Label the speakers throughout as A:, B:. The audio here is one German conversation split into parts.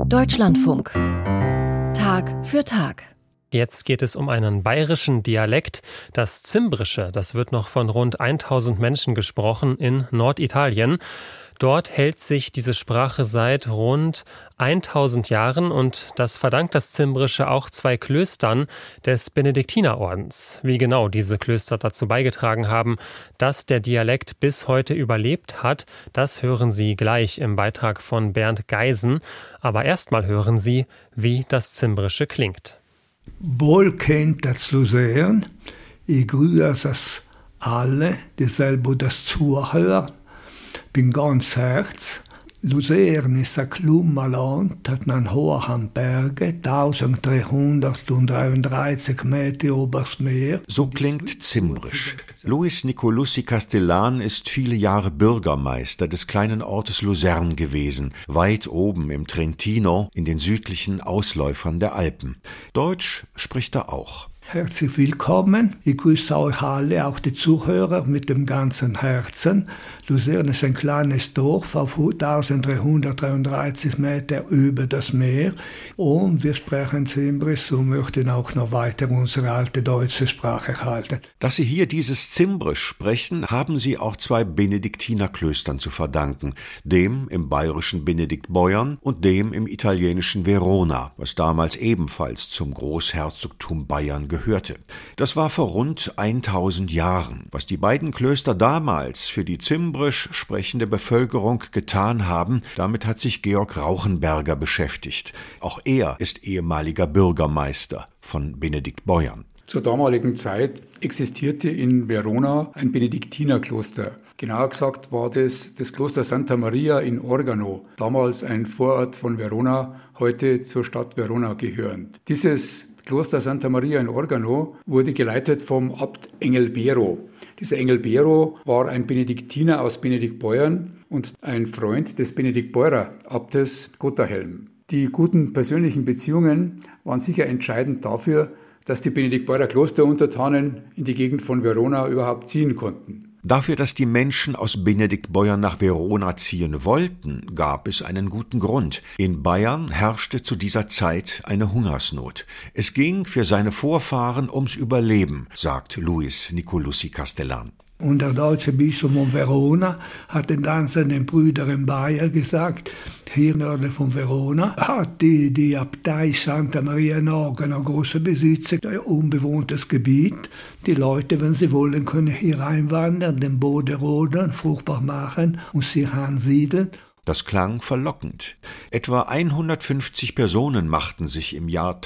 A: Deutschlandfunk. Tag für Tag.
B: Jetzt geht es um einen bayerischen Dialekt, das Zimbrische. Das wird noch von rund 1000 Menschen gesprochen in Norditalien. Dort hält sich diese Sprache seit rund 1000 Jahren und das verdankt das Zimbrische auch 2 Klöstern des Benediktinerordens. Wie genau diese Klöster dazu beigetragen haben, dass der Dialekt bis heute überlebt hat, das hören Sie gleich im Beitrag von Bernd Geisen. Aber erstmal hören Sie, wie das Zimbrische klingt.
C: Wohl kennt das Luzern. Ich grüße es alle, die selber das zuhören. Bin ganz Herz. Luzern ist ein Klummerland, hat einen hohen Berge, 1333 Meter oberst Meer.
D: So klingt Zimbrisch. Luis Nicolussi Castellan ist viele Jahre Bürgermeister des kleinen Ortes Luzern gewesen, weit oben im Trentino, in den südlichen Ausläufern der Alpen. Deutsch spricht er auch.
C: Herzlich willkommen. Ich grüße euch alle, auch die Zuhörer, mit dem ganzen Herzen. Luzern ist ein kleines Dorf auf 1333 Meter über das Meer. Und wir sprechen Zimbrisch und möchten auch noch weiter unsere alte deutsche Sprache halten.
D: Dass Sie hier dieses Zimbrisch sprechen, haben Sie auch 2 Benediktinerklöstern zu verdanken. Dem im bayerischen Benediktbeuern und dem im italienischen Verona, was damals ebenfalls zum Großherzogtum Bayern gehörte. Das war vor rund 1000 Jahren. Was die beiden Klöster damals für die Zimbrisch sprechende Bevölkerung getan haben, damit hat sich Georg Rauchenberger beschäftigt. Auch er ist ehemaliger Bürgermeister von Benediktbeuern.
E: Zur damaligen Zeit existierte in Verona ein Benediktinerkloster. Genauer gesagt war das Kloster Santa Maria in Organo, damals ein Vorort von Verona, heute zur Stadt Verona gehörend. Dieses Kloster Santa Maria in Organo wurde geleitet vom Abt Engelbero. Dieser Engelbero war ein Benediktiner aus Benediktbeuern und ein Freund des Benediktbeurer Abtes Gotterhelm. Die guten persönlichen Beziehungen waren sicher entscheidend dafür, dass die Benediktbeurer Klosteruntertanen in die Gegend von Verona überhaupt ziehen konnten.
D: Dafür, dass die Menschen aus Benediktbeuern nach Verona ziehen wollten, gab es einen guten Grund. In Bayern herrschte zu dieser Zeit eine Hungersnot. Es ging für seine Vorfahren ums Überleben, sagt Luis Nicolussi Castellan.
C: Und der deutsche Bischof von Verona hat dann seinen Brüdern in Bayern gesagt, hier nördlich von Verona hat die Abtei Santa Maria in Organo große Besitzer, ein unbewohntes Gebiet. Die Leute, wenn sie wollen, können hier einwandern, den Boden roden, fruchtbar machen und sich ansiedeln.
D: Das klang verlockend. Etwa 150 Personen machten sich im Jahr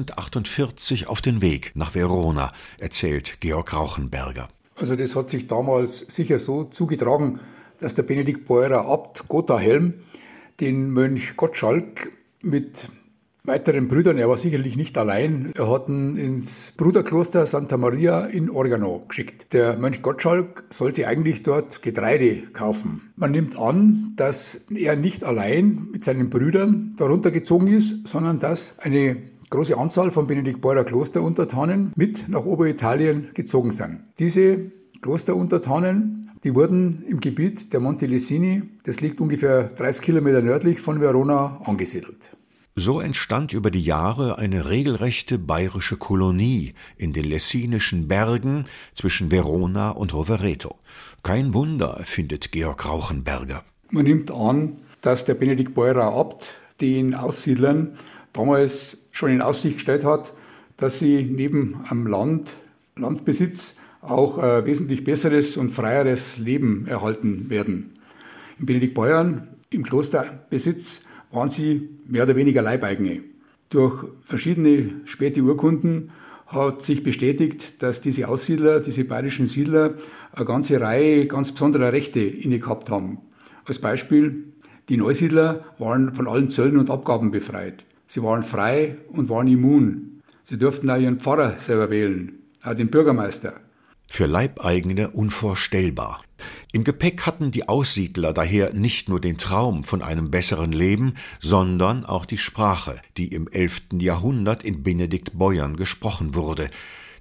D: 1048 auf den Weg nach Verona, erzählt Georg Rauchenberger.
E: Also das hat sich damals sicher so zugetragen, dass der Benediktbeurer Abt Gotterhelm den Mönch Gottschalk mit weiteren Brüdern, er war sicherlich nicht allein, er hat ihn ins Bruderkloster Santa Maria in Organo geschickt. Der Mönch Gottschalk sollte eigentlich dort Getreide kaufen. Man nimmt an, dass er nicht allein mit seinen Brüdern darunter gezogen ist, sondern dass eine große Anzahl von Benediktbeurer Klosteruntertanen mit nach Oberitalien gezogen sind. Diese Klosteruntertanen, die wurden im Gebiet der Monti Lessini, das liegt ungefähr 30 Kilometer nördlich von Verona, angesiedelt.
D: So entstand über die Jahre eine regelrechte bayerische Kolonie in den Lessinischen Bergen zwischen Verona und Rovereto. Kein Wunder, findet Georg Rauchenberger.
E: Man nimmt an, dass der Benediktbeurer Abt den Aussiedlern damals schon in Aussicht gestellt hat, dass sie neben am Landbesitz auch ein wesentlich besseres und freieres Leben erhalten werden. In Benediktbeuern, im Klosterbesitz, waren sie mehr oder weniger Leibeigene. Durch verschiedene späte Urkunden hat sich bestätigt, dass diese Aussiedler, diese bayerischen Siedler, eine ganze Reihe ganz besonderer Rechte inne gehabt haben. Als Beispiel, die Neusiedler waren von allen Zöllen und Abgaben befreit. Sie waren frei und waren immun. Sie durften auch ihren Pfarrer selber wählen, auch den Bürgermeister.
D: Für Leibeigene unvorstellbar. Im Gepäck hatten die Aussiedler daher nicht nur den Traum von einem besseren Leben, sondern auch die Sprache, die im 11. Jahrhundert in Benediktbeuern gesprochen wurde.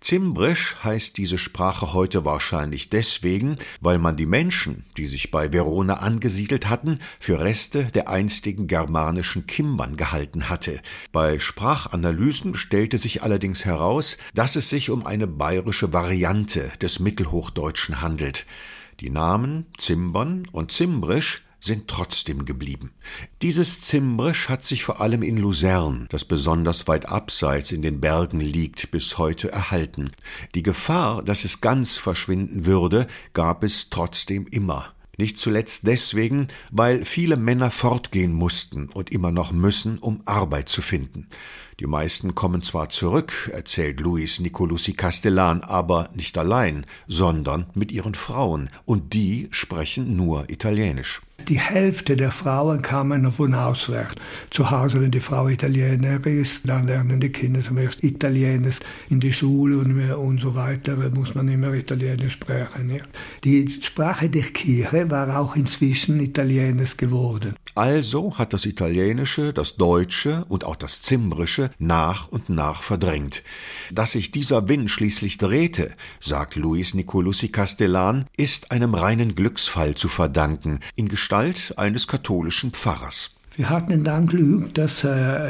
D: Zimbrisch heißt diese Sprache heute wahrscheinlich deswegen, weil man die Menschen, die sich bei Verona angesiedelt hatten, für Reste der einstigen germanischen Kimbern gehalten hatte. Bei Sprachanalysen stellte sich allerdings heraus, dass es sich um eine bayerische Variante des Mittelhochdeutschen handelt. Die Namen Zimbern und Zimbrisch sind trotzdem geblieben. Dieses Zimbrisch hat sich vor allem in Luzern, das besonders weit abseits in den Bergen liegt, bis heute erhalten. Die Gefahr, dass es ganz verschwinden würde, gab es trotzdem immer. Nicht zuletzt deswegen, weil viele Männer fortgehen mussten und immer noch müssen, um Arbeit zu finden. Die meisten kommen zwar zurück, erzählt Luis Nicolussi Castellan, aber nicht allein, sondern mit ihren Frauen, und die sprechen nur Italienisch.
C: Die Hälfte der Frauen kamen von auswärts. Zu Hause, wenn die Frau Italiener ist, dann lernen die Kinder zuerst Italienisch. In die Schule und so weiter muss man immer Italienisch sprechen. Ja. Die Sprache der Kirche war auch inzwischen Italienisch geworden.
D: Also hat das Italienische, das Deutsche und auch das Zimbrische nach und nach verdrängt. Dass sich dieser Wind schließlich drehte, sagt Luis Nicolussi Castellan, ist einem reinen Glücksfall zu verdanken, in Gestalt eines katholischen Pfarrers.
C: Wir hatten dann Glück, dass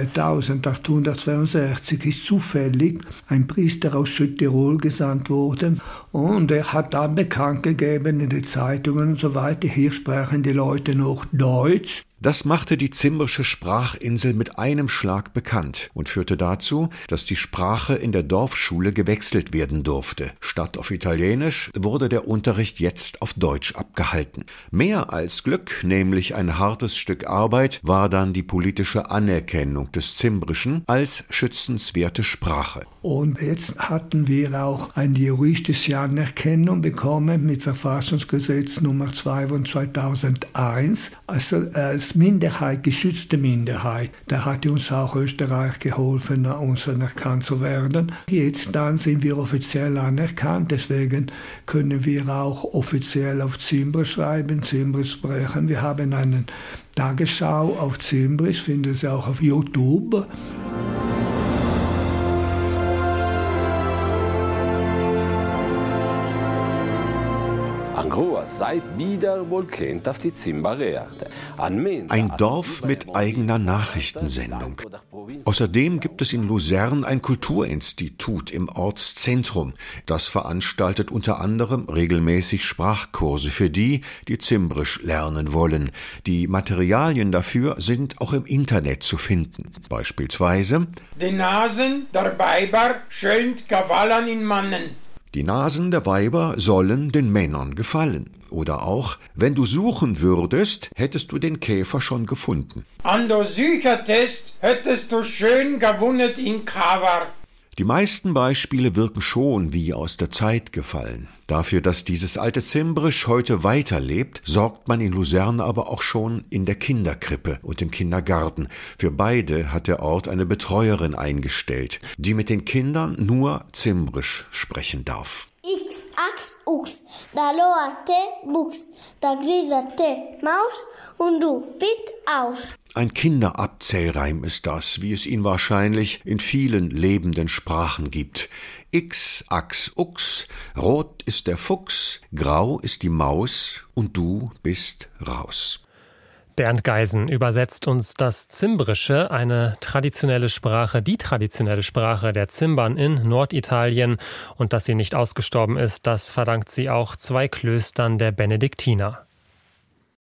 C: 1862 ist zufällig ein Priester aus Südtirol gesandt wurde und er hat dann bekannt gegeben in den Zeitungen und so weiter, hier sprechen die Leute noch Deutsch.
D: Das machte die zimbrische Sprachinsel mit einem Schlag bekannt und führte dazu, dass die Sprache in der Dorfschule gewechselt werden durfte. Statt auf Italienisch wurde der Unterricht jetzt auf Deutsch abgehalten. Mehr als Glück, nämlich ein hartes Stück Arbeit, war dann die politische Anerkennung des Zimbrischen als schützenswerte Sprache.
C: Und jetzt hatten wir auch eine juristische Anerkennung bekommen mit Verfassungsgesetz Nummer 2 von 2001, also als Minderheit, geschützte Minderheit. Da hat uns auch Österreich geholfen, uns anerkannt zu werden. Jetzt dann sind wir offiziell anerkannt, deswegen können wir auch offiziell auf Zimbrisch schreiben, Zimbrisch sprechen. Wir haben eine Tagesschau auf Zimbrisch, finden Sie auch auf YouTube.
D: Ein Dorf mit eigener Nachrichtensendung. Außerdem gibt es in Luzern ein Kulturinstitut im Ortszentrum. Das veranstaltet unter anderem regelmäßig Sprachkurse für die, die Zimbrisch lernen wollen. Die Materialien dafür sind auch im Internet zu finden. Beispielsweise:
F: Die Nasen der Weiber schönt Kavallern in Mannen.
D: Die Nasen der Weiber sollen den Männern gefallen. Oder auch: Wenn du suchen würdest, hättest du den Käfer schon gefunden.
F: An du süchertest, hättest du schön gewunnet in Kavar.
D: Die meisten Beispiele wirken schon wie aus der Zeit gefallen. Dafür, dass dieses alte Zimbrisch heute weiterlebt, sorgt man in Luzern aber auch schon in der Kinderkrippe und im Kindergarten. Für beide hat der Ort eine Betreuerin eingestellt, die mit den Kindern nur Zimbrisch sprechen darf.
G: X, Ax, Ux, da loa te, Bux, da grisa te, Maus und du bist aus.
D: Ein Kinderabzählreim ist das, wie es ihn wahrscheinlich in vielen lebenden Sprachen gibt. X, Ax, Ux, rot ist der Fuchs, grau ist die Maus und du bist raus.
B: Bernd Geisen übersetzt uns das Zimbrische, eine traditionelle Sprache, die traditionelle Sprache der Zimbern in Norditalien. Und dass sie nicht ausgestorben ist, das verdankt sie auch 2 Klöstern der Benediktiner.